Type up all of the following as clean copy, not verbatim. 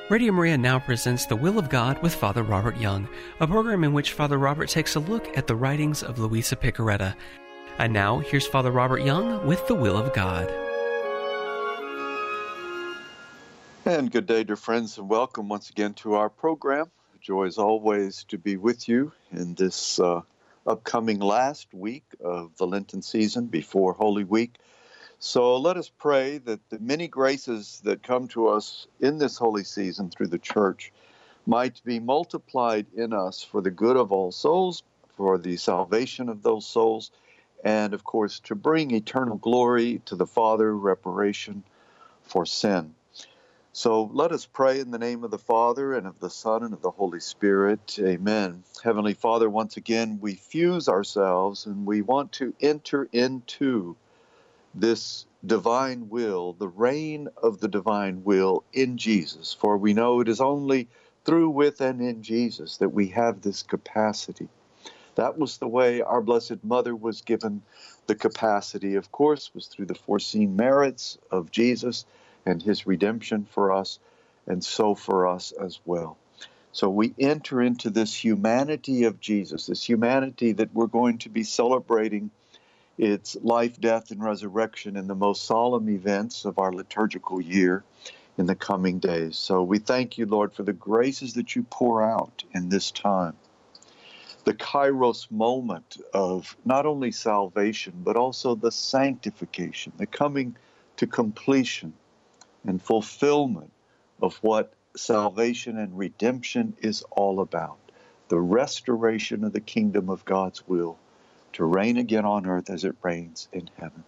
Radio Maria now presents The Will of God with Father Robert Young, a program in which Father Robert takes a look at the writings of Luisa Piccarreta. And now, here's Father Robert Young with The Will of God. And good day, dear friends, and welcome once again to our program. A joy as always to be with you in this upcoming last week of the Lenten season before Holy Week. So let us pray that the many graces that come to us in this holy season through the Church might be multiplied in us for the good of all souls, for the salvation of those souls, and of course to bring eternal glory to the Father, reparation for sin. So let us pray in the name of the Father, and of the Son, and of the Holy Spirit. Amen. Heavenly Father, once again, we fuse ourselves, and we want to enter into this divine will, the reign of the divine will in Jesus. For we know it is only through, with, and in Jesus that we have this capacity. That was the way our Blessed Mother was given the capacity, of course, was through the foreseen merits of Jesus and his redemption for us, and so for us as well. So we enter into this humanity of Jesus, this humanity that we're going to be celebrating its life, death, and resurrection in the most solemn events of our liturgical year in the coming days. So we thank you, Lord, for the graces that you pour out in this time. The Kairos moment of not only salvation, but also the sanctification, the coming to completion and fulfillment of what salvation and redemption is all about. The restoration of the kingdom of God's will to reign again on earth as it reigns in heaven.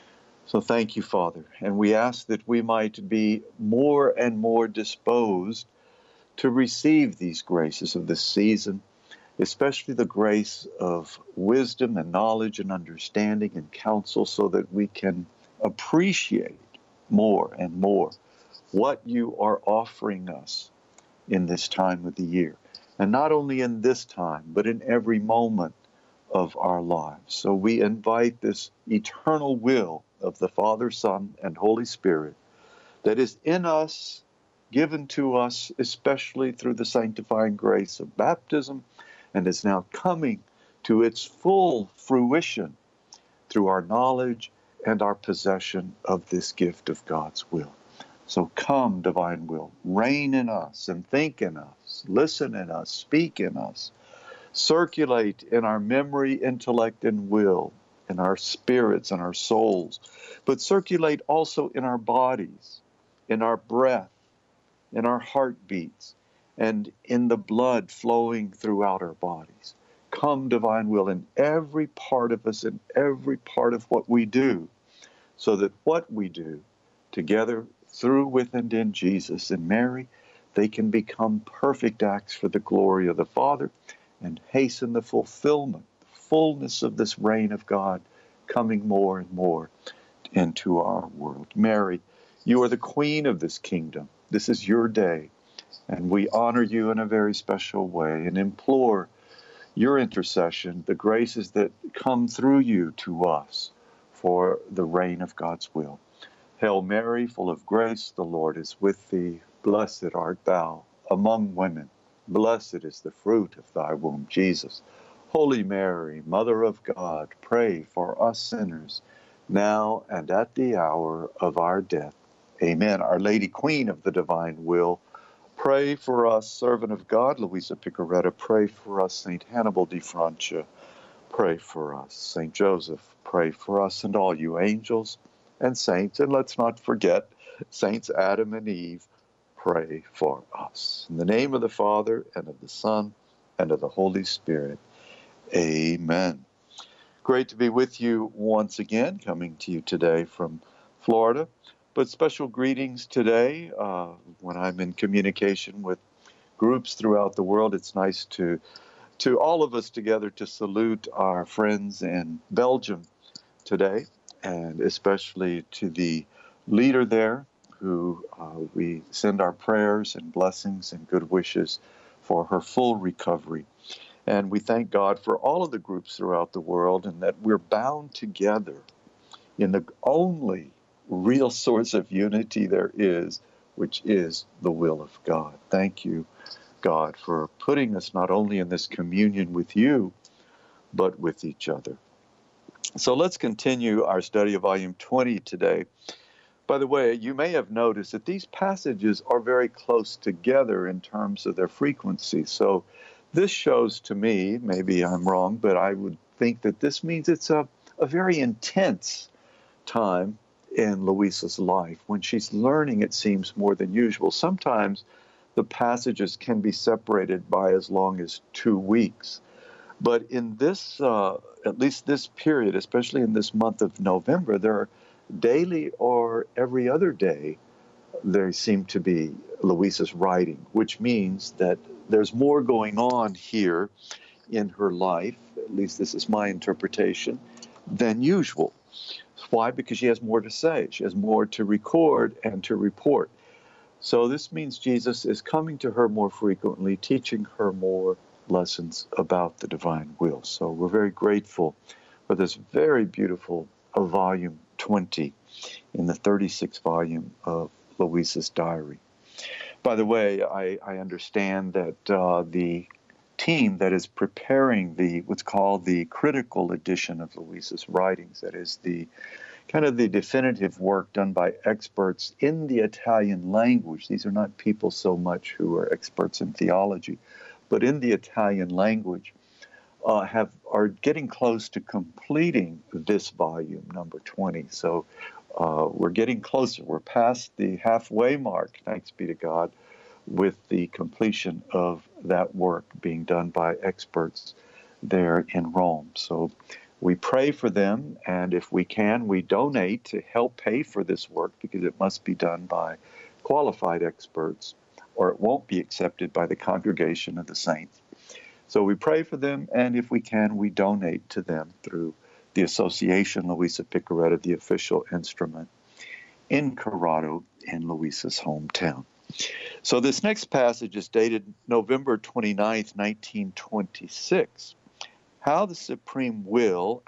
So thank you, Father. And we ask that we might be more and more disposed to receive these graces of this season, especially the grace of wisdom and knowledge and understanding and counsel, so that we can appreciate more and more what you are offering us in this time of the year. And not only in this time, but in every moment of our lives. So we invite this eternal will of the Father, Son, and Holy Spirit that is in us, given to us, especially through the sanctifying grace of baptism, and is now coming to its full fruition through our knowledge and our possession of this gift of God's will. So come, divine will, reign in us and think in us, listen in us, speak in us, circulate in our memory, intellect, and will, in our spirits and our souls, but circulate also in our bodies, in our breath, in our heartbeats, and in the blood flowing throughout our bodies. Come, divine will, in every part of us, in every part of what we do, so that what we do together, through, with, and in Jesus and Mary, they can become perfect acts for the glory of the Father, and hasten the fulfillment, the fullness of this reign of God coming more and more into our world. Mary, you are the Queen of this kingdom. This is your day, and we honor you in a very special way and implore your intercession, the graces that come through you to us for the reign of God's will. Hail Mary, full of grace, the Lord is with thee. Blessed art thou among women. Blessed is the fruit of thy womb, Jesus. Holy Mary, Mother of God, pray for us sinners, now and at the hour of our death. Amen. Our Lady, Queen of the divine will, pray for us. Servant of God, Luisa Piccarreta, pray for us. Saint Hannibal de Francia, pray for us. Saint Joseph, pray for us. And all you angels and saints, and let's not forget Saints Adam and Eve, pray for us. In the name of the Father, and of the Son, and of the Holy Spirit. Amen. Great to be with you once again, coming to you today from Florida. But special greetings today when I'm in communication with groups throughout the world. It's nice to all of us together to salute our friends in Belgium today, and especially to the leader there, who we send our prayers and blessings and good wishes for her full recovery. And we thank God for all of the groups throughout the world, and that we're bound together in the only real source of unity there is, which is the will of God. Thank you, God, for putting us not only in this communion with you, but with each other. So let's continue our study of Volume 20 today. By the way, you may have noticed that these passages are very close together in terms of their frequency. So this shows to me, maybe I'm wrong, but I would think that this means it's a very intense time in Louisa's life. When she's learning, it seems more than usual. Sometimes the passages can be separated by as long as 2 weeks. But in this, at least this period, especially in this month of November, there are daily or every other day, there seem to be Louisa's writing, which means that there's more going on here in her life, at least this is my interpretation, than usual. Why? Because she has more to say. She has more to record and to report. So this means Jesus is coming to her more frequently, teaching her more lessons about the divine will. So we're very grateful for this very beautiful volume 20 in the 36th volume of Louisa's diary. By the way, I understand that the team that is preparing what's called the critical edition of Louisa's writings, that is the kind of the definitive work done by experts in the Italian language. These are not people so much who are experts in theology, but in the Italian language, are getting close to completing this volume, number 20. So we're getting closer. We're past the halfway mark, thanks be to God, with the completion of that work being done by experts there in Rome. So we pray for them, and if we can, we donate to help pay for this work, because it must be done by qualified experts, or it won't be accepted by the congregation of the saints. So we pray for them, and if we can, we donate to them through the Association Luisa Piccarreta, the official instrument in Corrado, in Luisa's hometown. So this next passage is dated November 29th, 1926. How the supreme will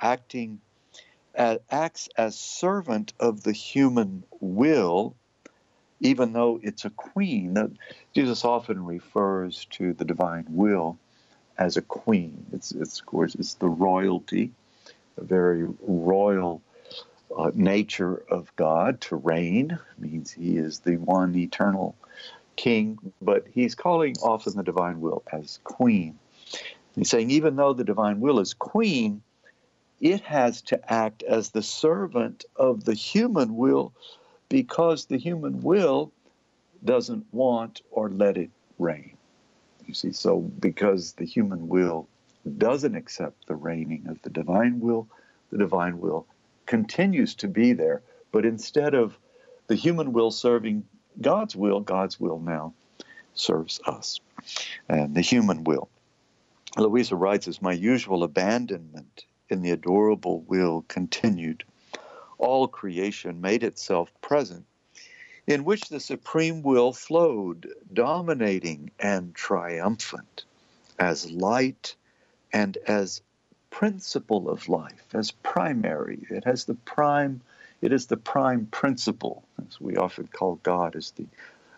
acts as servant of the human will, even though it's a queen. Jesus often refers to the divine will as a queen. It's of course, it's the royalty, the very royal nature of God to reign. It means he is the one eternal king, but he's calling often the divine will as queen. He's saying even though the divine will is queen, it has to act as the servant of the human will, because the human will doesn't want or let it reign. You see, so because the human will doesn't accept the reigning of the divine will continues to be there, but instead of the human will serving God's will now serves us. And the human will. Louisa writes, as my usual abandonment in the adorable will continued, all creation made itself present, in which the supreme will flowed, dominating and triumphant, as light and as principle of life, as primary. It is the prime principle, as we often call God, as the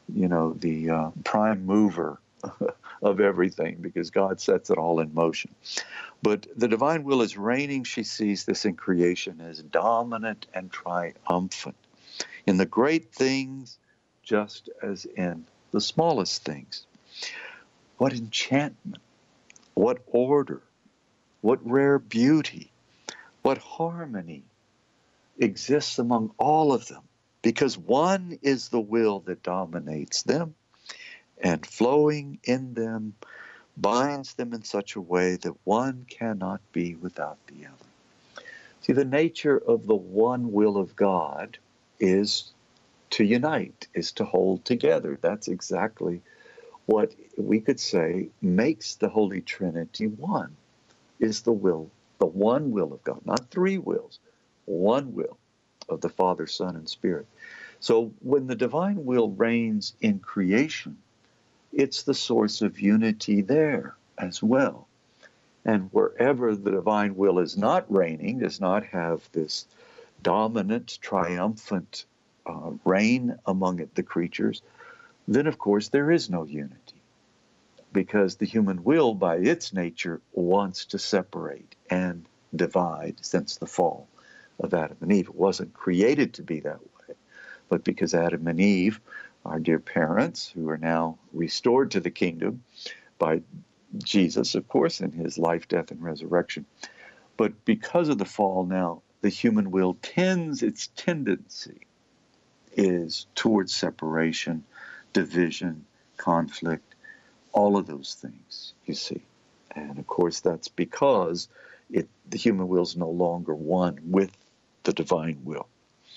prime mover of everything, because God sets it all in motion. But the divine will is reigning. She sees this in creation as dominant and triumphant in the great things, just as in the smallest things. What enchantment, what order, what rare beauty, what harmony exists among all of them, because one is the will that dominates them, and flowing in them binds them in such a way that one cannot be without the other. See, the nature of the one will of God is to unite, is to hold together. That's exactly what we could say makes the Holy Trinity one, is the will, the one will of God, not three wills, one will of the Father, Son, and Spirit. So when the divine will reigns in creation, it's the source of unity there as well. And wherever the divine will is not reigning, does not have this dominant, triumphant reign among the creatures, then of course there is no unity, because the human will by its nature wants to separate and divide since the fall of Adam and Eve. It wasn't created to be that way, but because Adam and Eve, our dear parents, who are now restored to the kingdom by Jesus, of course, in his life, death, and resurrection, but because of the fall now, the human will its tendency is towards separation, division, conflict, all of those things, you see. And of course, that's because the human will is no longer one with the divine will.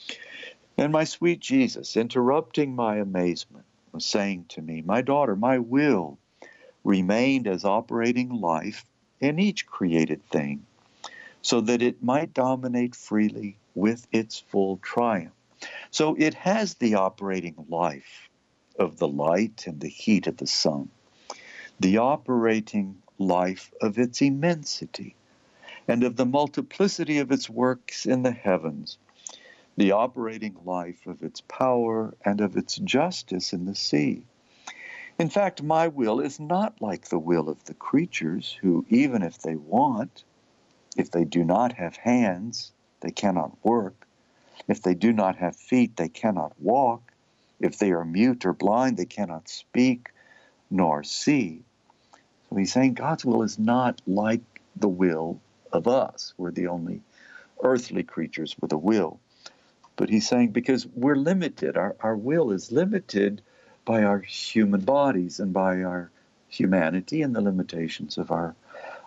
And my sweet Jesus, interrupting my amazement, was saying to me, my daughter, my will remained as operating life in each created thing, so that it might dominate freely with its full triumph. So it has the operating life of the light and the heat of the sun, the operating life of its immensity, and of the multiplicity of its works in the heavens, the operating life of its power and of its justice in the sea. In fact, my will is not like the will of the creatures, who, even if they want, if they do not have hands, they cannot work. If they do not have feet, they cannot walk. If they are mute or blind, they cannot speak nor see. So he's saying God's will is not like the will of us. We're the only earthly creatures with a will. But he's saying because we're limited, our will is limited by our human bodies and by our humanity and the limitations of our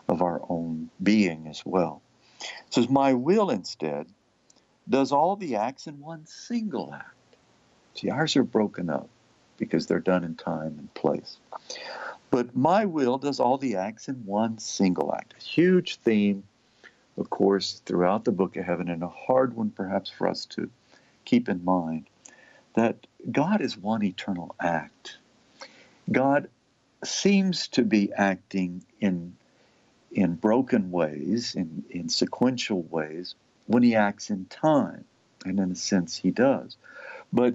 own being as well. It says, my will instead does all the acts in one single act. See, ours are broken up because they're done in time and place. But my will does all the acts in one single act. A huge theme, of course, throughout the Book of Heaven, and a hard one perhaps for us to keep in mind, that God is one eternal act. God seems to be acting in broken ways, in sequential ways, when he acts in time, and in a sense he does. But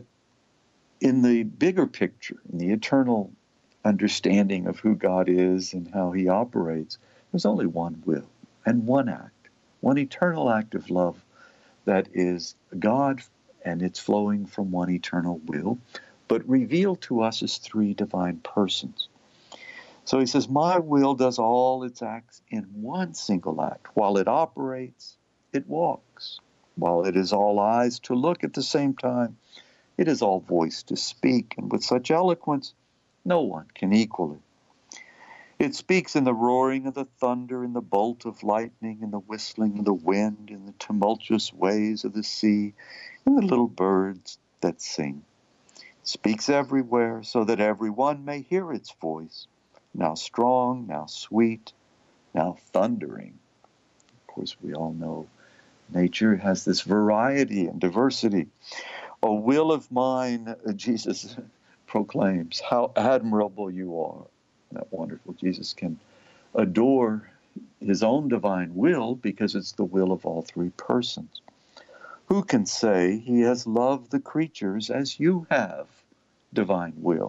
in the bigger picture, in the eternal understanding of who God is and how he operates, there's only one will and one act, one eternal act of love that is God, and it's flowing from one eternal will, but revealed to us as three divine persons. So he says, my will does all its acts in one single act. While it operates, it walks. While it is all eyes to look at the same time, it is all voice to speak. And with such eloquence, no one can equal it. It speaks in the roaring of the thunder, in the bolt of lightning, in the whistling of the wind, in the tumultuous waves of the sea, in the little birds that sing. It speaks everywhere so that everyone may hear its voice. Now strong, now sweet, now thundering. Of course, we all know nature has this variety and diversity. O will of mine, Jesus proclaims, how admirable you are. That wonderful. Jesus can adore his own divine will because it's the will of all three persons. Who can say he has loved the creatures as you have, divine will?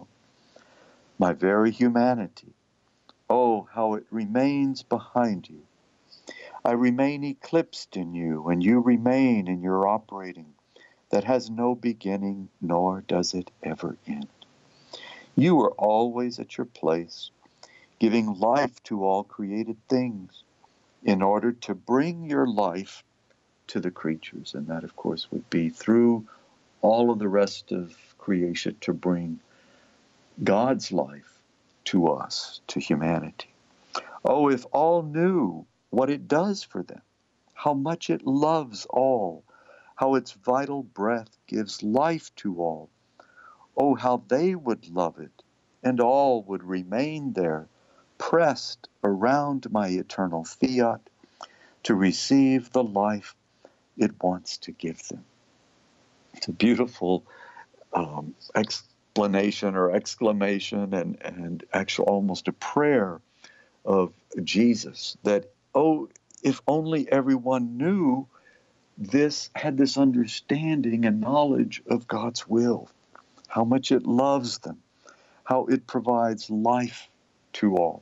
My very humanity, oh, how it remains behind you. I remain eclipsed in you, and you remain in your operating that has no beginning, nor does it ever end. You are always at your place, giving life to all created things in order to bring your life to the creatures. And that, of course, would be through all of the rest of creation to bring God's life to us, to humanity. Oh, if all knew what it does for them, how much it loves all, how its vital breath gives life to all. Oh, how they would love it, and all would remain there, pressed around my eternal fiat to receive the life it wants to give them. It's a beautiful explanation or exclamation and actually almost a prayer of Jesus that, oh, if only everyone knew had this understanding and knowledge of God's will, how much it loves them, how it provides life to all.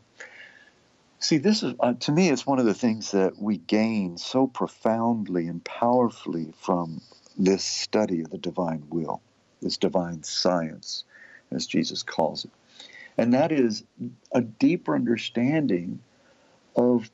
See, this is, to me, it's one of the things that we gain so profoundly and powerfully from this study of the divine will, this divine science, as Jesus calls it. And that is a deeper understanding of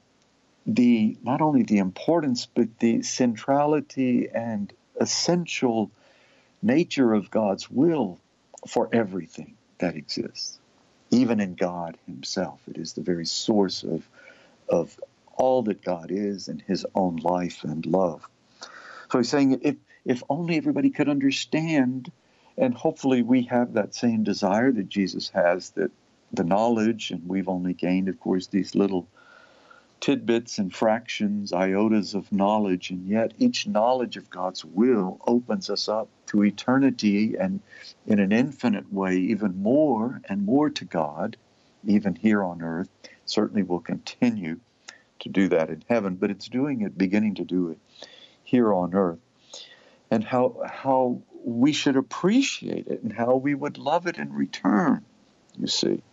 not only the importance, but the centrality and essential nature of God's will for everything that exists. Even in God himself, it is the very source of all that God is and his own life and love. So he's saying if only everybody could understand, and hopefully we have that same desire that Jesus has, that the knowledge, and we've only gained, of course, these little tidbits and fractions, iotas of knowledge, and yet each knowledge of God's will opens us up to eternity, and in an infinite way, even more and more to God, even here on earth. Certainly will continue to do that in heaven, but it's beginning to do it here on earth. And how we should appreciate it and how we would love it in return, you see.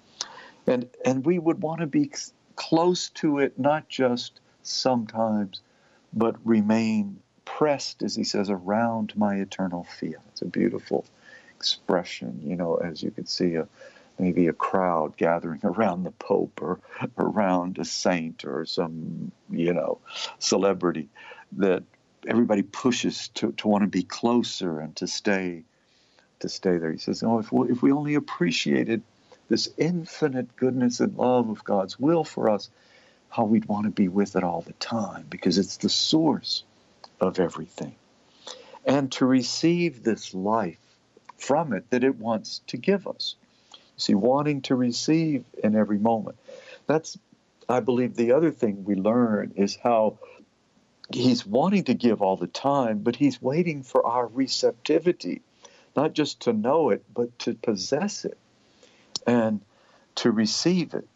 And we would want to be close to it, not just sometimes, but remain pressed, as he says, around my eternal fiat. It's a beautiful expression, as you could see maybe a crowd gathering around the Pope or around a saint or some, celebrity, that everybody pushes to want to be closer and to stay there. He says, if we only appreciated this infinite goodness and love of God's will for us, how we'd want to be with it all the time, because it's the source of everything. And to receive this life from it that it wants to give us. You see, wanting to receive in every moment. That's, I believe, the other thing we learn is how he's wanting to give all the time, but he's waiting for our receptivity, not just to know it, but to possess it and to receive it.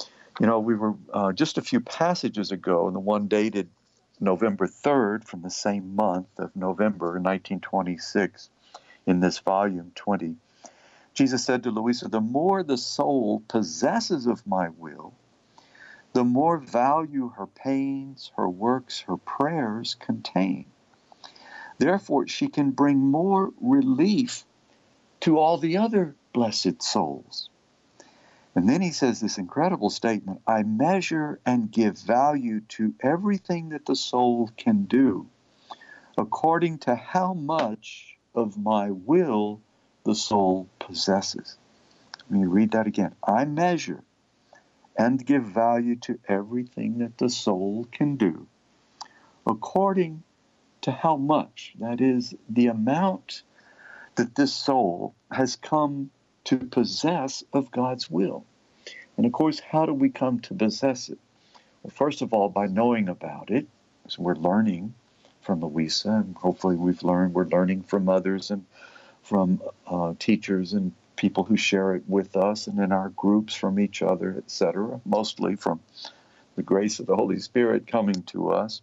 We were just a few passages ago, and the one dated November 3rd from the same month of November 1926 in this volume 20. Jesus said to Louisa, "The more the soul possesses of my will, the more value her pains, her works, her prayers contain. Therefore, she can bring more relief to all the other blessed souls." And then he says this incredible statement, "I measure and give value to everything that the soul can do, according to how much of my will the soul possesses." Let me read that again. "I measure and give value to everything that the soul can do, according to how much, that is, the amount that this soul has come to possess of God's will." And of course, how do we come to possess it? Well, first of all, by knowing about it. So we're learning from Louisa, and hopefully we're learning from others and from teachers and people who share it with us, and in our groups from each other, etc., mostly from the grace of the Holy Spirit coming to us.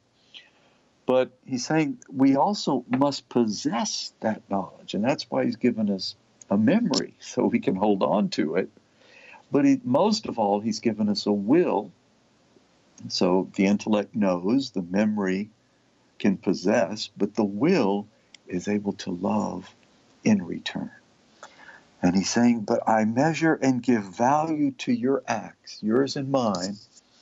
But he's saying we also must possess that knowledge, and that's why he's given us a memory, so we can hold on to it. But most of all, he's given us a will, so the intellect knows, the memory can possess, but the will is able to love in return. And he's saying, but I measure and give value to your acts, yours and mine.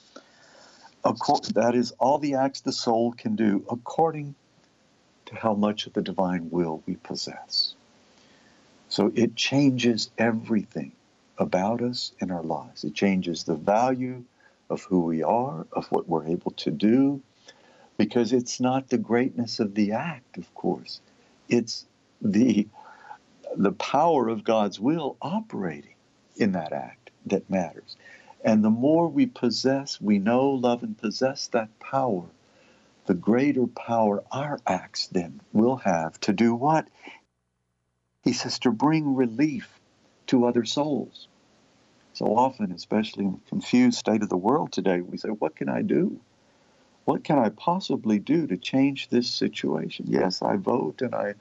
That is all the acts the soul can do according to how much of the divine will we possess. So it changes everything about us in our lives. It changes the value of who we are, of what we're able to do, because it's not the greatness of the act, of course. It's the power of God's will operating in that act that matters. And the more we possess, we know, love, and possess that power, the greater power our acts then will have to do what? He says to bring relief to other souls. So often, especially in the confused state of the world today, we say, what can I do? what can I possibly do to change this situation? Yes, I vote and I,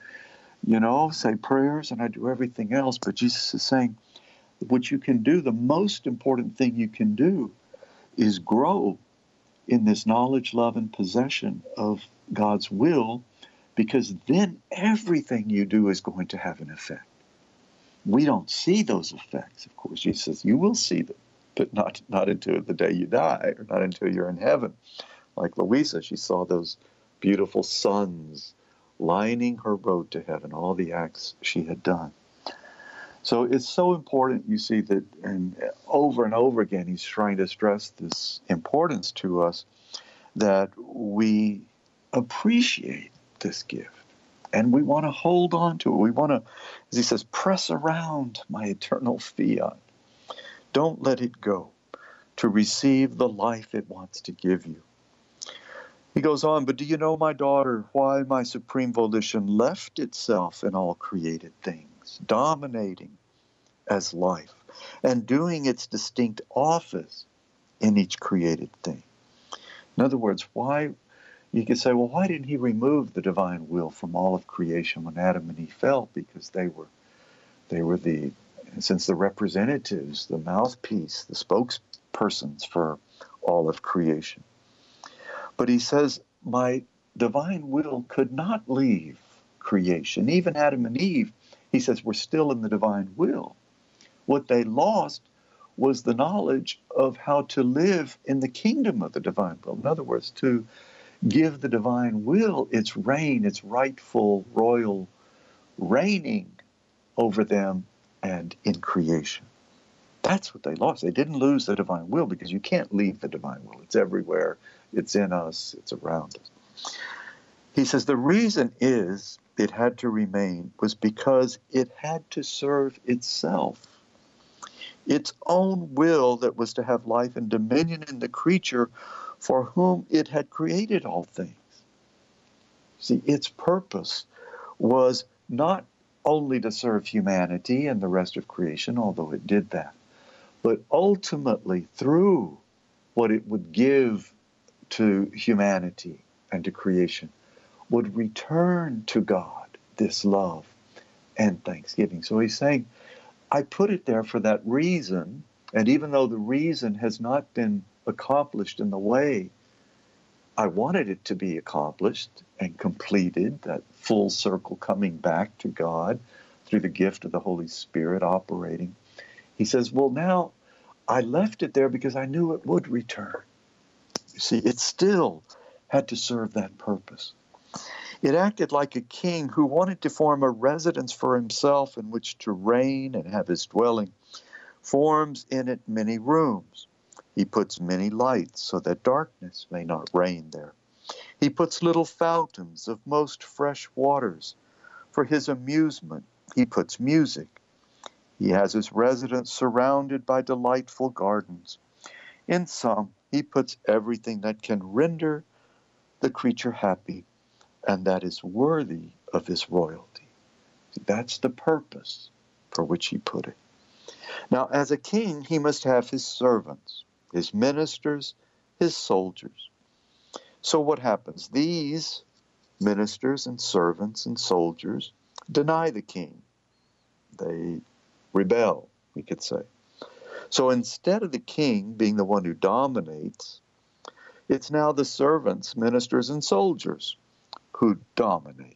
say prayers and I do everything else. But Jesus is saying, what you can do, the most important thing you can do is grow in this knowledge, love, and possession of God's will, because then everything you do is going to have an effect. We don't see those effects, of course. Jesus says, you will see them, but not until the day you die, or not until you're in heaven. Like Louisa, she saw those beautiful suns lining her road to heaven, all the acts she had done. So it's so important, you see, that and over again, he's trying to stress this importance to us, that we appreciate this gift. And we want to hold on to it. We want to, as he says, press around my eternal fiat. Don't let it go to receive the life it wants to give you. He goes on, but do you know, my daughter, why my supreme volition left itself in all created things, dominating as life, and doing its distinct office in each created thing? In other words, why, you could say, well, why didn't he remove the divine will from all of creation when Adam and Eve fell? Because they were the, since the representatives, the mouthpiece, the spokespersons for all of creation. But he says, my divine will could not leave creation. Even Adam and Eve, he says, were still in the divine will. What they lost was the knowledge of how to live in the kingdom of the divine will. In other words, to give the divine will its reign, its rightful royal reigning over them and in creation. That's what they lost. They didn't lose the divine will, because you can't leave the divine will. It's everywhere. It's in us. It's around us. He says the reason is it had to remain was because it had to serve itself. Its own will that was to have life and dominion in the creature for whom it had created all things. See, its purpose was not only to serve humanity and the rest of creation, although it did that, but ultimately through what it would give to humanity and to creation, would return to God this love and thanksgiving. So he's saying, I put it there for that reason, and even though the reason has not been accomplished in the way I wanted it to be accomplished and completed, that full circle coming back to God through the gift of the Holy Spirit operating, he says, well, now I left it there because I knew it would return. You see, it still had to serve that purpose. It acted like a king who wanted to form a residence for himself in which to reign and have his dwelling, forms in it many rooms. He puts many lights so that darkness may not reign there. He puts little fountains of most fresh waters. For his amusement, he puts music. He has his residence surrounded by delightful gardens. In some, he puts everything that can render the creature happy, and that is worthy of his royalty. That's the purpose for which he put it. Now, as a king, he must have his servants, his ministers, his soldiers. So what happens? These ministers and servants and soldiers deny the king. They rebel, we could say. So instead of the king being the one who dominates, it's now the servants, ministers, and soldiers who dominate.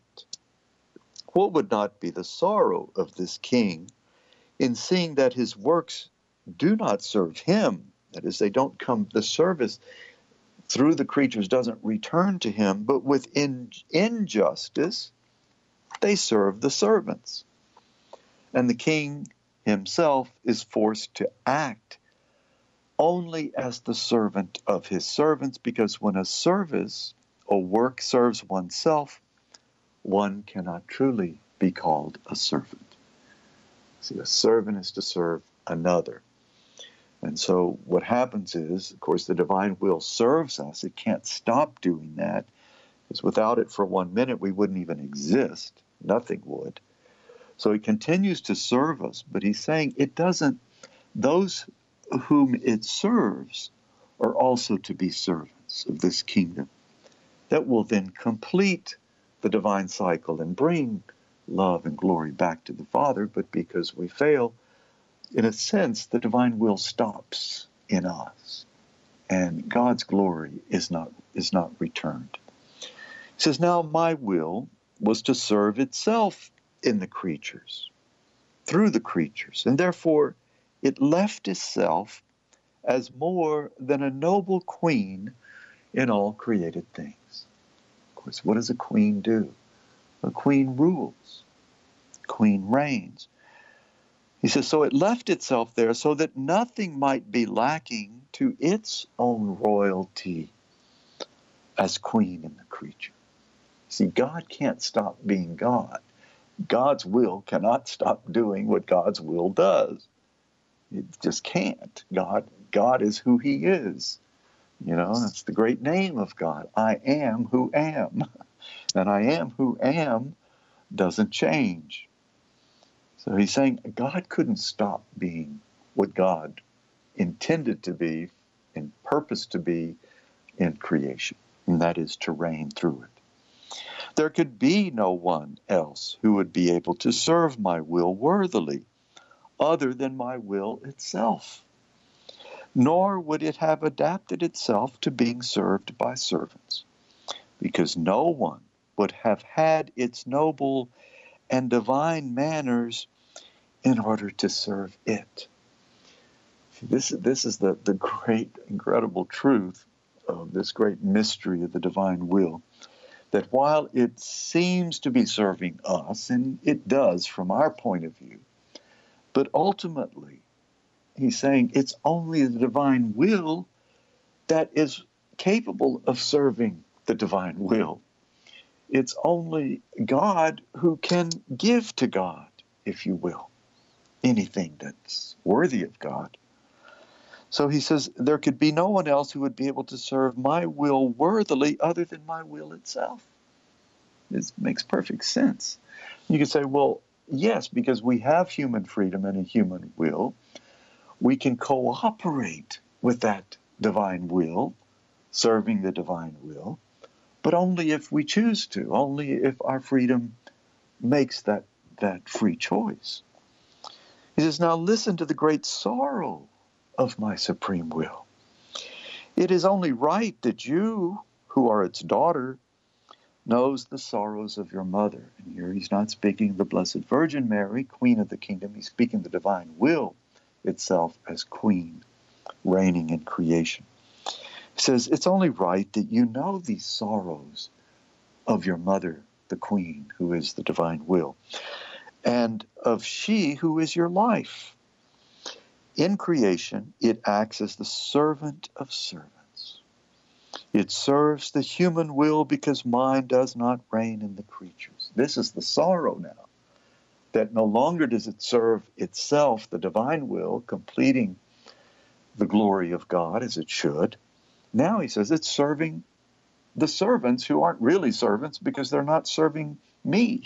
What would not be the sorrow of this king in seeing that his works do not serve him? That is, they don't come, the service through the creatures doesn't return to him, but with injustice, they serve the servants. And the king himself is forced to act only as the servant of his servants, because when a service or work serves oneself, one cannot truly be called a servant. See, a servant is to serve another. And so what happens is, of course, the divine will serves us. It can't stop doing that, because without it for 1 minute, we wouldn't even exist. Nothing would. So he continues to serve us, but he's saying it doesn't, those whom it serves are also to be servants of this kingdom. that will then complete the divine cycle and bring love and glory back to the Father. But because we fail, in a sense, the divine will stops in us, and God's glory is not returned. He says, now my will was to serve itself in the creatures, through the creatures, and therefore it left itself as more than a noble queen in all created things. Of course, what does a queen do? A queen rules. A queen reigns. He says, so it left itself there so that nothing might be lacking to its own royalty as queen in the creature. See, God can't stop being God. God's will cannot stop doing what God's will does. It just can't. God is who he is. You know, that's the great name of God. I am who am. And I am who am doesn't change. So he's saying God couldn't stop being what God intended to be and purposed to be in creation, and that is to reign through it. There could be no one else who would be able to serve my will worthily other than my will itself, nor would it have adapted itself to being served by servants, because no one would have had its noble and divine manners in order to serve it. This is the great, incredible truth of this great mystery of the divine will, that while it seems to be serving us, and it does from our point of view, but ultimately, he's saying it's only the divine will that is capable of serving the divine will. It's only God who can give to God, if you will, anything that's worthy of God. So he says, there could be no one else who would be able to serve my will worthily other than my will itself. This makes perfect sense. You could say, well, yes, because we have human freedom and a human will, we can cooperate with that divine will, serving the divine will, but only if we choose to, only if our freedom makes that free choice. He says, now listen to the great sorrow of my supreme will. It is only right that you, who are its daughter, knows the sorrows of your mother. And here he's not speaking the Blessed Virgin Mary, Queen of the Kingdom. He's speaking the divine will itself as Queen, reigning in creation. He says, it's only right that you know these sorrows of your mother, the Queen, who is the divine will, and of she who is your life. In creation, it acts as the servant of servants. It serves the human will because mine does not reign in the creatures. This is the sorrow now, that no longer does it serve itself, the divine will, completing the glory of God as it should. Now he says it's serving the servants who aren't really servants because they're not serving me.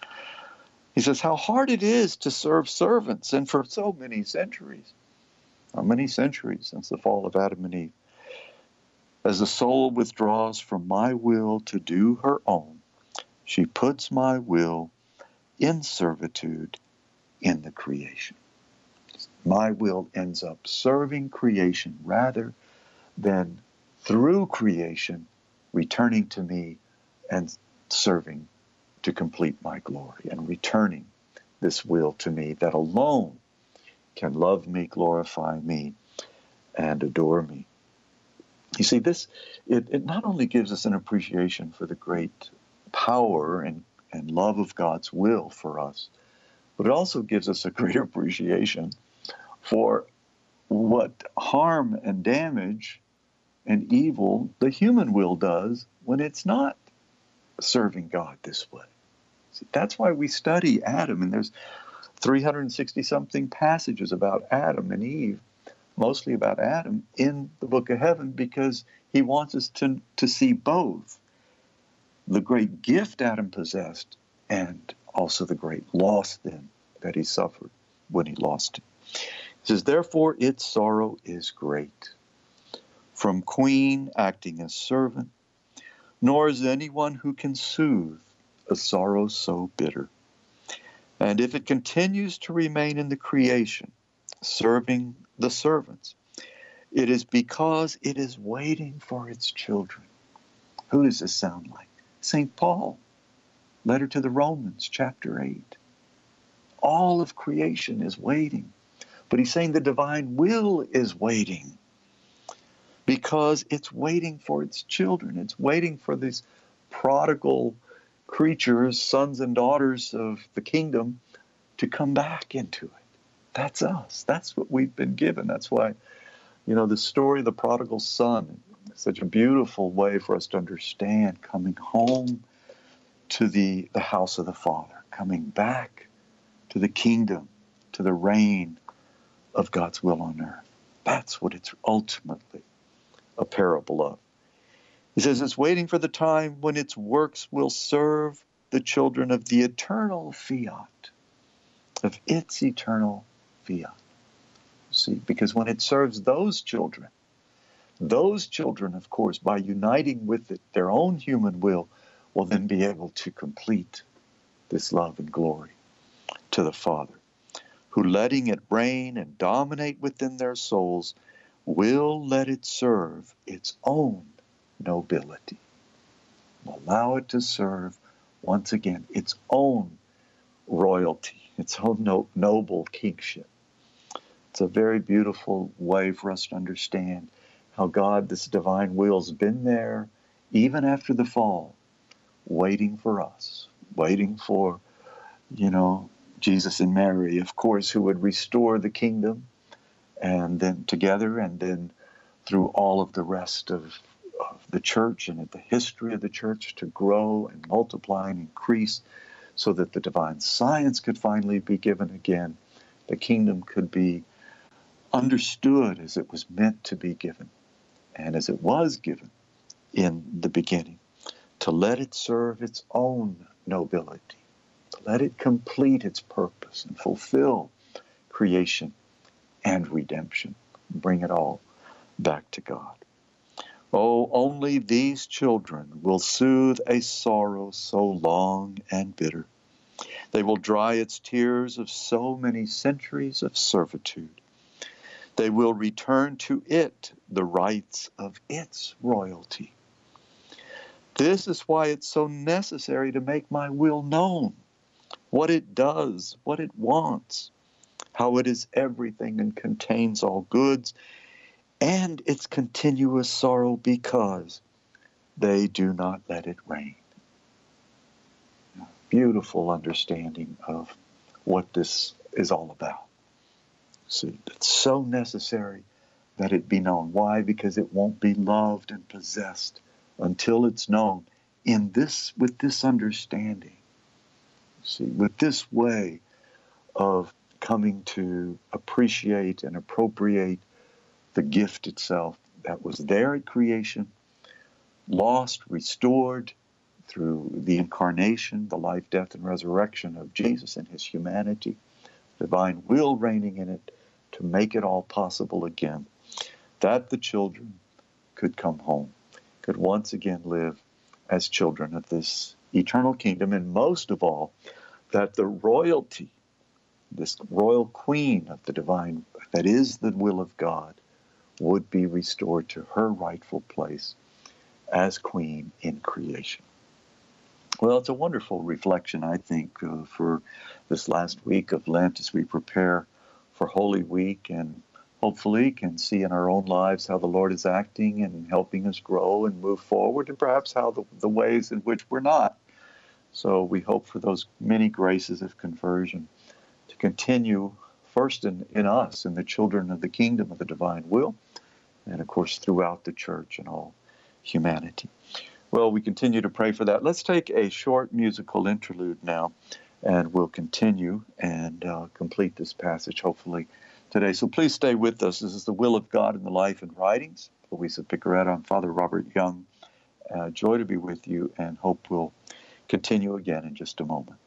He says how hard it is to serve servants, and for so many centuries. How many centuries since the fall of Adam and Eve? As the soul withdraws from my will to do her own, she puts my will in servitude in the creation. My will ends up serving creation rather than through creation returning to me and serving to complete my glory and returning this will to me that alone can love me, glorify me, and adore me. You see, it not only gives us an appreciation for the great power and love of God's will for us, but it also gives us a greater appreciation for what harm and damage and evil the human will does when it's not serving God this way. See, that's why we study Adam, and there's 360-something passages about Adam and Eve, mostly about Adam, in the book of heaven, because he wants us to see both the great gift Adam possessed and also the great loss then that he suffered when he lost it. He says, therefore its sorrow is great. From queen acting as servant, nor is anyone who can soothe a sorrow so bitter. And if it continues to remain in the creation, serving the servants, it is because it is waiting for its children. Who does this sound like? St. Paul, letter to the Romans, chapter 8. All of creation is waiting. But he's saying the divine will is waiting because it's waiting for its children. It's waiting for these prodigal creatures, sons and daughters of the kingdom, to come back into it. That's us. That's what we've been given. That's why, the story of the prodigal son is such a beautiful way for us to understand coming home to the house of the Father, coming back to the kingdom, to the reign of God's will on earth. That's what it's ultimately a parable of. He says it's waiting for the time when its works will serve the children of the eternal fiat, of its eternal fiat. See, because when it serves those children, of course, by uniting with it their own human will then be able to complete this love and glory to the Father, who, letting it reign and dominate within their souls, will let it serve its own nobility. Allow it to serve, once again, its own royalty, its own noble kingship. It's a very beautiful way for us to understand how God, this divine will, has been there even after the fall, waiting for us, waiting for, Jesus and Mary, of course, who would restore the kingdom, and then together, and then through all of the rest of the church and the history of the church to grow and multiply and increase so that the divine science could finally be given again. The kingdom could be understood as it was meant to be given and as it was given in the beginning, to let it serve its own nobility, to let it complete its purpose and fulfill creation and redemption, bring it all back to God. Oh, only these children will soothe a sorrow so long and bitter. They will dry its tears of so many centuries of servitude. They will return to it the rights of its royalty. This is why it's so necessary to make my will known, what it does, what it wants, how it is everything and contains all goods, and its continuous sorrow because they do not let it reign. Beautiful understanding of what this is all about. See, it's so necessary that it be known. Why? Because it won't be loved and possessed until it's known with this understanding. See, with this way of coming to appreciate and appropriate the gift itself that was there at creation, lost, restored through the incarnation, the life, death, and resurrection of Jesus and his humanity, divine will reigning in it to make it all possible again, that the children could come home, could once again live as children of this eternal kingdom, and most of all, that the royalty, this royal queen of the divine, that is the will of God, would be restored to her rightful place as queen in creation. Well, it's a wonderful reflection, I think, for this last week of Lent as we prepare for Holy Week, and hopefully can see in our own lives how the Lord is acting and helping us grow and move forward, and perhaps how the ways in which we're not. So we hope for those many graces of conversion to continue first in us, in the children of the kingdom of the divine will, and of course throughout the church and all humanity. Well, we continue to pray for that. Let's take a short musical interlude now, and we'll continue and complete this passage hopefully today. So please stay with us. This is the Will of God in the Life and Writings. Luisa Piccarreta. I'm Father Robert Young. Joy to be with you, and hope we'll continue again in just a moment.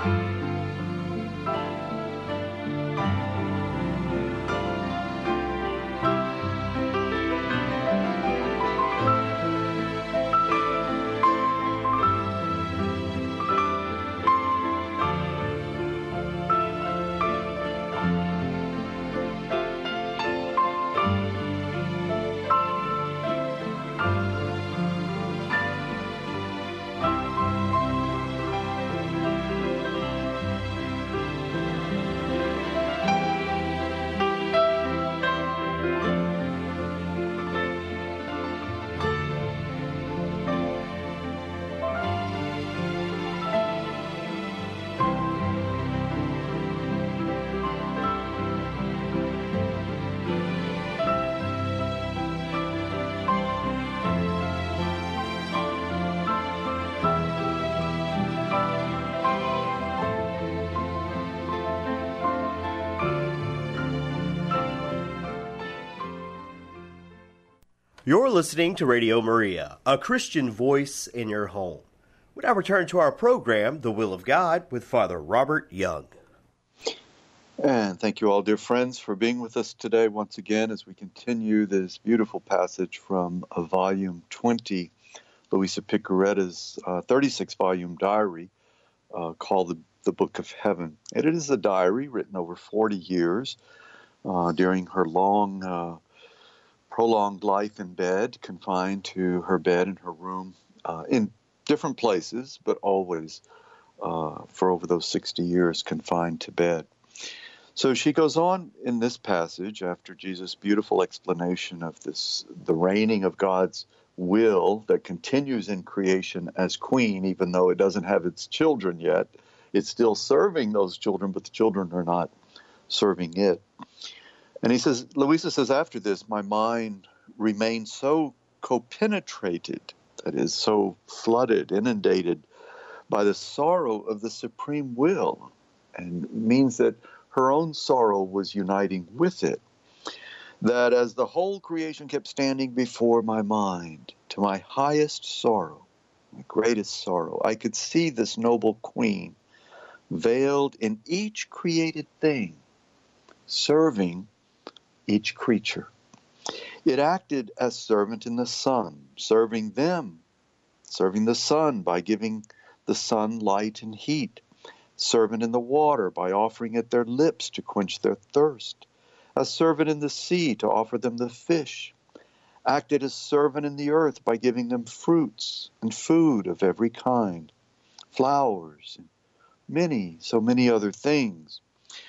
You're listening to Radio Maria, a Christian voice in your home. We now return to our program, The Will of God, with Father Robert Young. And thank you all, dear friends, for being with us today once again as we continue this beautiful passage from volume 20, Luisa Picaretta's 36-volume diary called the Book of Heaven. And it is a diary written over 40 years during her long prolonged life in bed, confined to her bed in her room in different places, but always for over those 60 years confined to bed. So she goes on in this passage after Jesus' beautiful explanation of the reigning of God's will that continues in creation as queen, even though it doesn't have its children yet. It's still serving those children, but the children are not serving it. And Luisa says after this, my mind remained so co-penetrated, that is, so flooded, inundated by the sorrow of the supreme will, and means that her own sorrow was uniting with it, that as the whole creation kept standing before my mind, to my highest sorrow, my greatest sorrow, I could see this noble queen veiled in each created thing, serving each creature. It acted as servant in the sun, serving them, serving the sun by giving the sun light and heat, servant in the water by offering it their lips to quench their thirst, a servant in the sea to offer them the fish, acted as servant in the earth by giving them fruits and food of every kind, flowers, and so many other things.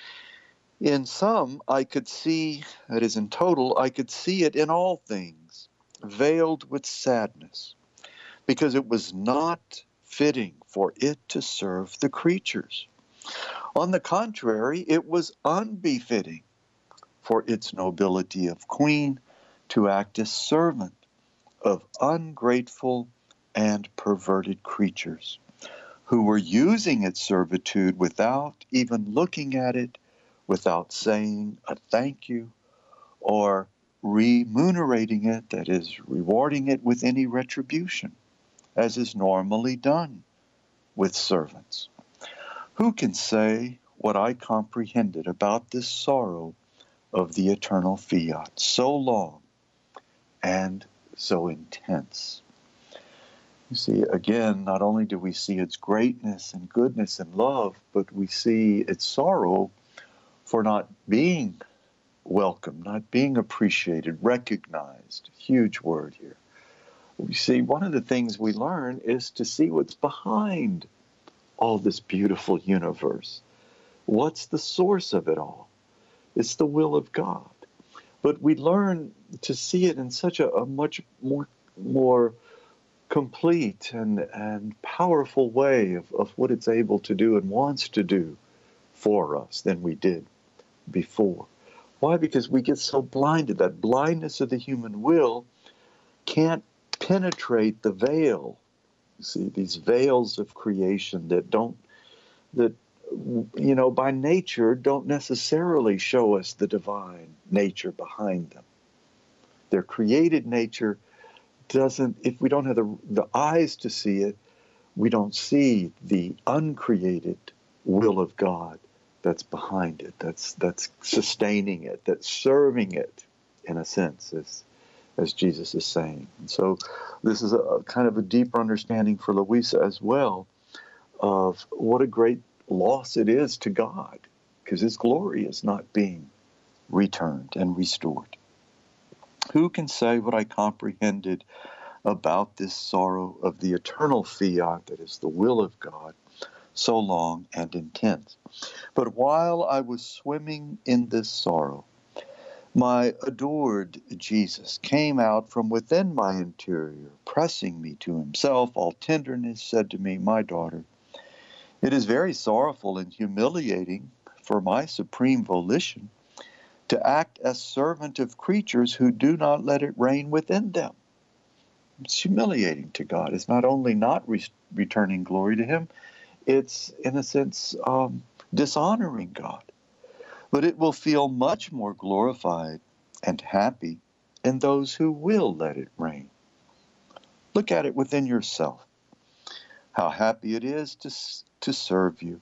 In some, I could see, that is in total, I could see it in all things, veiled with sadness, because it was not fitting for it to serve the creatures. On the contrary, it was unbefitting for its nobility of queen to act as servant of ungrateful and perverted creatures, who were using its servitude without even looking at it, without saying a thank you or remunerating it, that is, rewarding it with any retribution, as is normally done with servants. Who can say what I comprehended about this sorrow of the eternal fiat, so long and so intense? You see, again, not only do we see its greatness and goodness and love, but we see its sorrow for not being welcome, not being appreciated, recognized. Huge word here. We see one of the things we learn is to see what's behind all this beautiful universe. What's the source of it all? It's the will of God. But we learn to see it in such a much more complete and powerful way of what it's able to do and wants to do for us than we did before. Why? Because we get so blinded. That blindness of the human will can't penetrate the veil. You see, these veils of creation that by nature don't necessarily show us the divine nature behind them. Their created nature doesn't, if we don't have the eyes to see it, we don't see the uncreated will of God that's behind it, that's sustaining it, that's serving it, in a sense, as Jesus is saying. And so this is a kind of a deeper understanding for Louisa as well of what a great loss it is to God, because his glory is not being returned and restored. Who can say what I comprehended about this sorrow of the eternal fiat that is the will of God, so long and intense? But while I was swimming in this sorrow, my adored Jesus came out from within my interior, pressing me to himself, all tenderness, said to me, my daughter, it is very sorrowful and humiliating for my supreme volition to act as servant of creatures who do not let it reign within them. It's humiliating to God. It's not only not returning glory to him, it's, in a sense, dishonoring God. But it will feel much more glorified and happy in those who will let it reign. Look at it within yourself. How happy it is to serve you.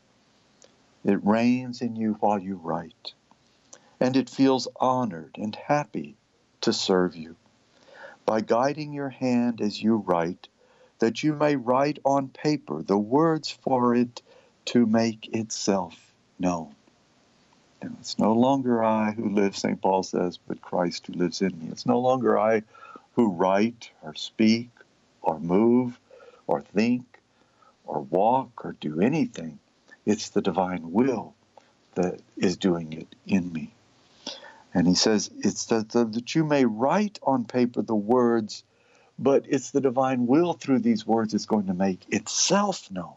It reigns in you while you write. And it feels honored and happy to serve you by guiding your hand as you write, that you may write on paper the words for it to make itself known. And it's no longer I who live, St. Paul says, but Christ who lives in me. It's no longer I who write or speak or move or think or walk or do anything. It's the divine will that is doing it in me. And he says, it's that you may write on paper the words, but it's the divine will through these words is going to make itself known.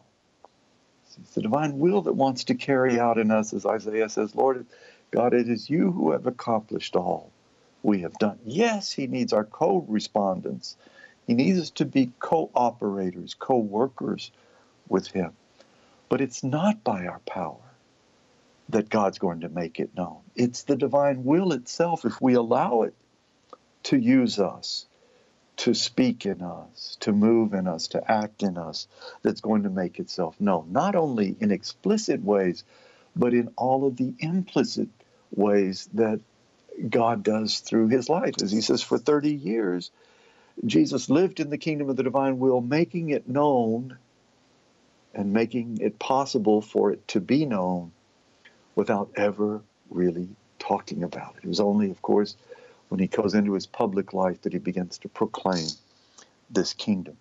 It's the divine will that wants to carry out in us, as Isaiah says, Lord God, it is you who have accomplished all we have done. Yes, he needs our co-respondents. He needs us to be co-operators, co-workers with him. But it's not by our power that God's going to make it known. It's the divine will itself, if we allow it to use us, to speak in us, to move in us, to act in us, that's going to make itself known, not only in explicit ways, but in all of the implicit ways that God does through his life. As he says, for 30 years, Jesus lived in the kingdom of the divine will, making it known and making it possible for it to be known without ever really talking about it. It was only, of course, when he goes into his public life that he begins to proclaim this kingdom.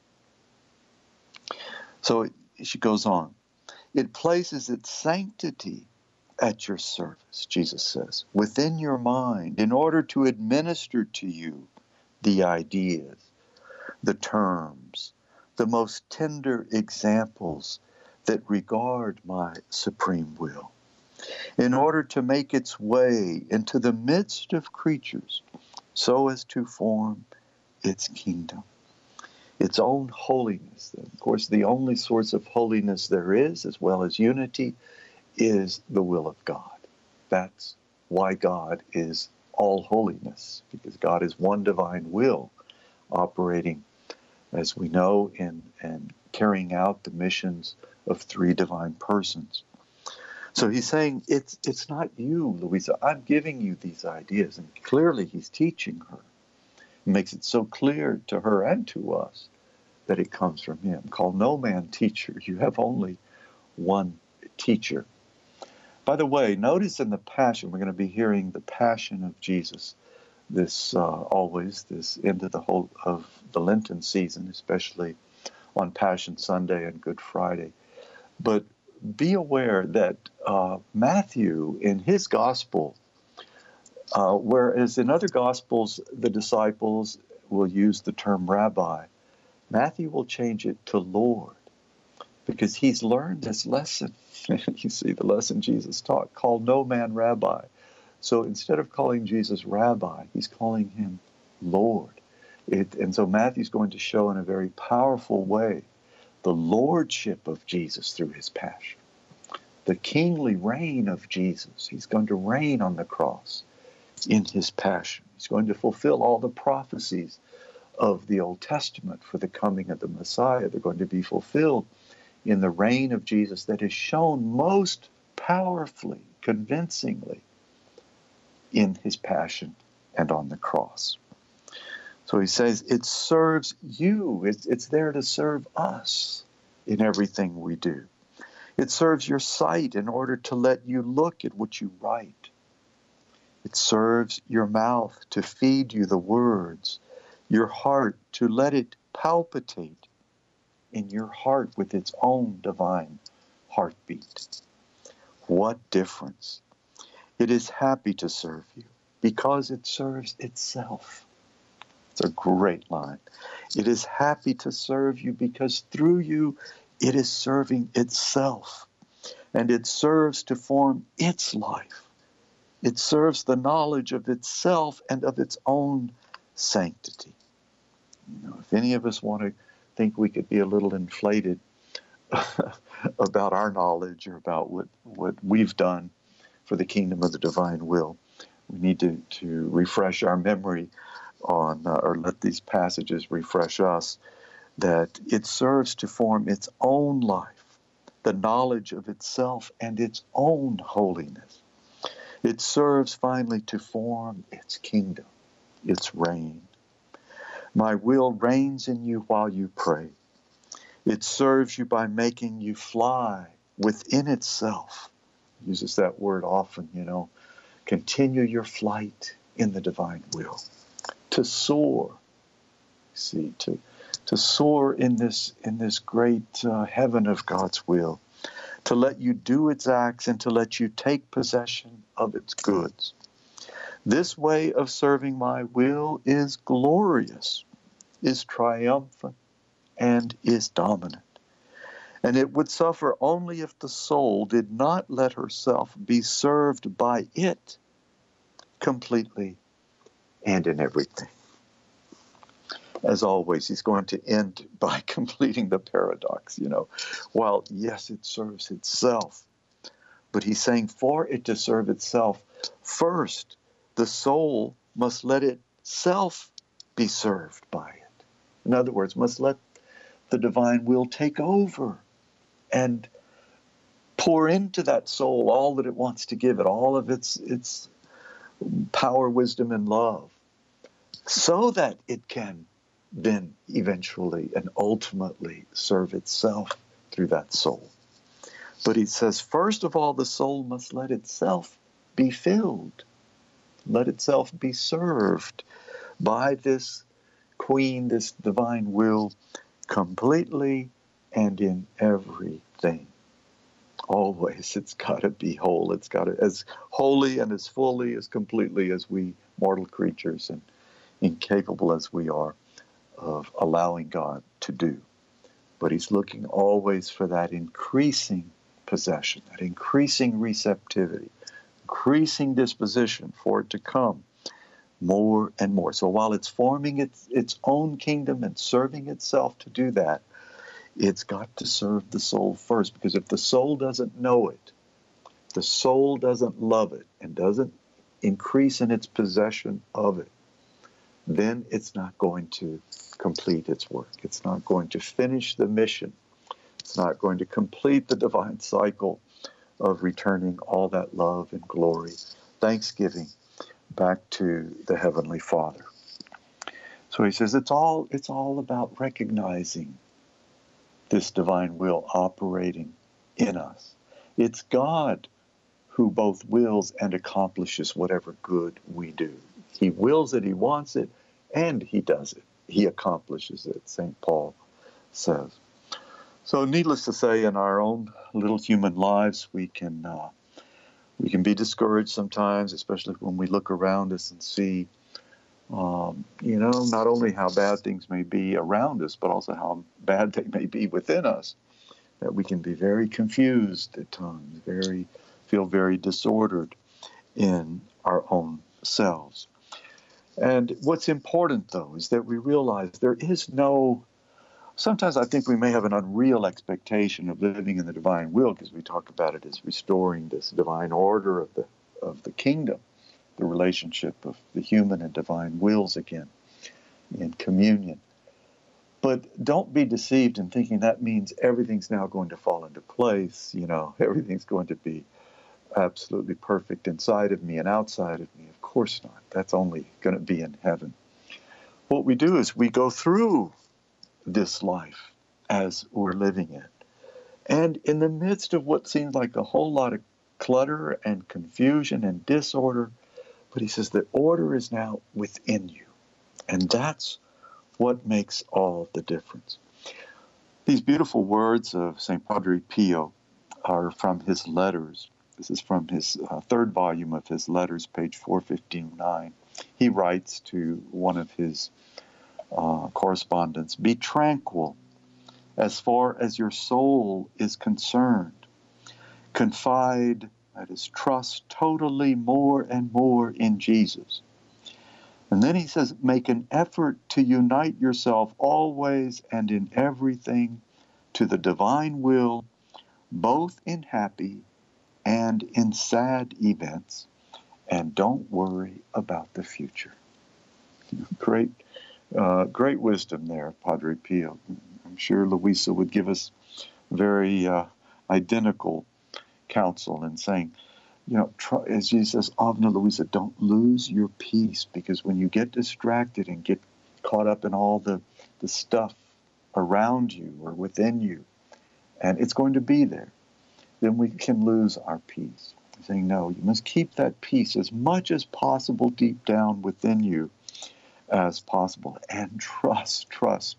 So she goes on. It places its sanctity at your service, Jesus says, within your mind, in order to administer to you the ideas, the terms, the most tender examples that regard my supreme will, in order to make its way into the midst of creatures so as to form its kingdom, its own holiness. Of course, the only source of holiness there is, as well as unity, is the will of God. That's why God is all holiness, because God is one divine will operating, as we know, in and carrying out the missions of three divine persons. So he's saying, it's not you, Louisa. I'm giving you these ideas. And clearly he's teaching her. He makes it so clear to her and to us that it comes from him. Call no man teacher. You have only one teacher. By the way, notice in the Passion, we're going to be hearing the Passion of Jesus this end of the Lenten season, especially on Passion Sunday and Good Friday. But be aware that Matthew, in his gospel, whereas in other gospels the disciples will use the term rabbi, Matthew will change it to Lord, because he's learned this lesson. You see the lesson Jesus taught, call no man rabbi. So instead of calling Jesus rabbi, he's calling him Lord. And so Matthew's going to show in a very powerful way the lordship of Jesus through his passion, the kingly reign of Jesus. He's going to reign on the cross in his passion. He's going to fulfill all the prophecies of the Old Testament for the coming of the Messiah. They're going to be fulfilled in the reign of Jesus that is shown most powerfully, convincingly in his passion and on the cross. So he says it serves you. It's there to serve us in everything we do. It serves your sight in order to let you look at what you write. It serves your mouth to feed you the words, your heart to let it palpitate in your heart with its own divine heartbeat. What difference! It is happy to serve you because it serves itself. It's a great line. It is happy to serve you because through you it is serving itself, and it serves to form its life. It serves the knowledge of itself and of its own sanctity. If any of us want to think we could be a little inflated about our knowledge or about what we've done for the kingdom of the divine will, we need to refresh our memory on, or let these passages refresh us, that it serves to form its own life, the knowledge of itself and its own holiness. It serves finally to form its kingdom, its reign. My will reigns in you while you pray. It serves you by making you fly within itself. It uses that word often, Continue your flight in the divine will. To soar, to soar in this great heaven of God's will. To let you do its acts and to let you take possession of its goods. This way of serving my will is glorious, is triumphant, and is dominant. And it would suffer only if the soul did not let herself be served by it completely and in everything. As always, he's going to end by completing the paradox, While, yes, it serves itself, but he's saying for it to serve itself, first, the soul must let itself be served by it. In other words, must let the divine will take over and pour into that soul all that it wants to give it, all of its power, wisdom, and love, so that it can then eventually and ultimately serve itself through that soul. But he says, first of all, the soul must let itself be filled, let itself be served by this queen, this divine will, completely and in everything. Always, it's got to be whole. It's got to, as wholly and as fully, as completely as we mortal creatures and incapable as we are of allowing God to do. But he's looking always for that increasing possession, that increasing receptivity, increasing disposition for it to come more and more. So while it's forming its own kingdom and serving itself to do that, it's got to serve the soul first, because if the soul doesn't know it, the soul doesn't love it, and doesn't increase in its possession of it, then it's not going to complete its work. It's not going to finish the mission. It's not going to complete the divine cycle of returning all that love and glory, thanksgiving back to the Heavenly Father. So he says it's all about recognizing this divine will operating in us. It's God who both wills and accomplishes whatever good we do. He wills it, he wants it, and he does it. He accomplishes it, St. Paul says. So needless to say, in our own little human lives, we can be discouraged sometimes, especially when we look around us and see, not only how bad things may be around us, but also how bad they may be within us, that we can be very confused at times, feel very disordered in our own selves. And what's important, though, is that we realize there is no, sometimes I think we may have an unreal expectation of living in the divine will, because we talk about it as restoring this divine order of the kingdom, the relationship of the human and divine wills again in communion. But don't be deceived in thinking that means everything's now going to fall into place. Everything's going to be absolutely perfect inside of me and outside of me. Of course not. That's only going to be in heaven. What we do is we go through this life as we're living it. And in the midst of what seems like a whole lot of clutter and confusion and disorder, but he says the order is now within you. And that's what makes all the difference. These beautiful words of St. Padre Pio are from his letters. This is from his third volume of his letters, page 459. He writes to one of his correspondents, "Be tranquil as far as your soul is concerned. Confide, that is, trust totally more and more in Jesus." And then he says, "Make an effort to unite yourself always and in everything to the divine will, both in happy and in sad events, and don't worry about the future." Great wisdom there, Padre Pio. I'm sure Luisa would give us very identical counsel in saying, as Jesus says, Avna Luisa, don't lose your peace, because when you get distracted and get caught up in all the stuff around you or within you, and it's going to be there, then we can lose our peace. Saying, no, you must keep that peace as much as possible deep down within you as possible, and trust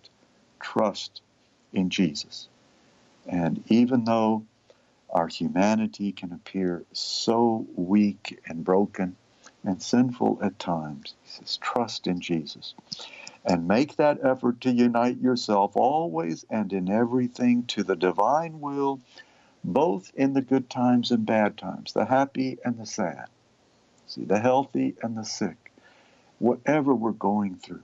in Jesus. And even though our humanity can appear so weak and broken and sinful at times, he says, trust in Jesus. And make that effort to unite yourself always and in everything to the divine will, both in the good times and bad times, the happy and the sad, the healthy and the sick, whatever we're going through.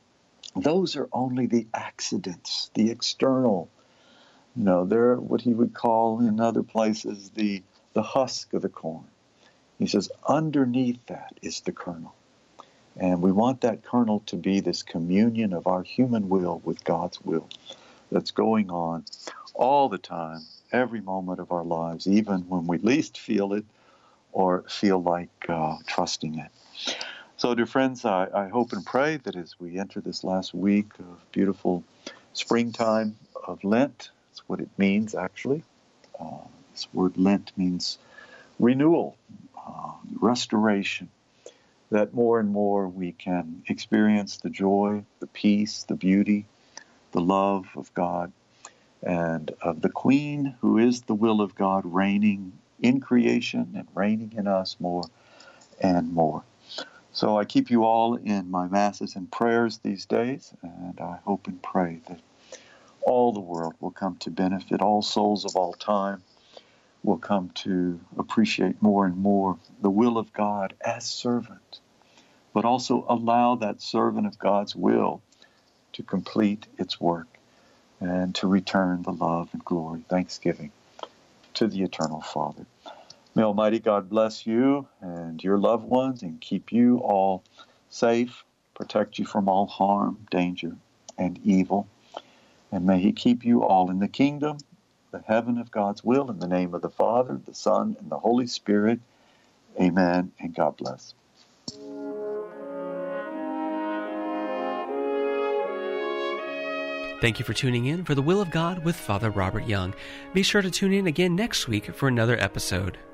Those are only the accidents, the external. They're what he would call in other places the husk of the corn. He says underneath that is the kernel. And we want that kernel to be this communion of our human will with God's will that's going on all the time, every moment of our lives, even when we least feel it or feel like trusting it. So, dear friends, I hope and pray that as we enter this last week of beautiful springtime of Lent, that's what it means, actually. This word Lent means renewal, restoration, that more and more we can experience the joy, the peace, the beauty, the love of God, and of the Queen, who is the will of God, reigning in creation and reigning in us more and more. So I keep you all in my masses and prayers these days, and I hope and pray that all the world will come to benefit, all souls of all time will come to appreciate more and more the will of God as servant, but also allow that servant of God's will to complete its work and to return the love and glory, thanksgiving to the eternal Father. May Almighty God bless you and your loved ones and keep you all safe, protect you from all harm, danger, and evil. And may he keep you all in the kingdom, the heaven of God's will, in the name of the Father, the Son, and the Holy Spirit. Amen, and God bless. Thank you for tuning in for The Will of God with Father Robert Young. Be sure to tune in again next week for another episode.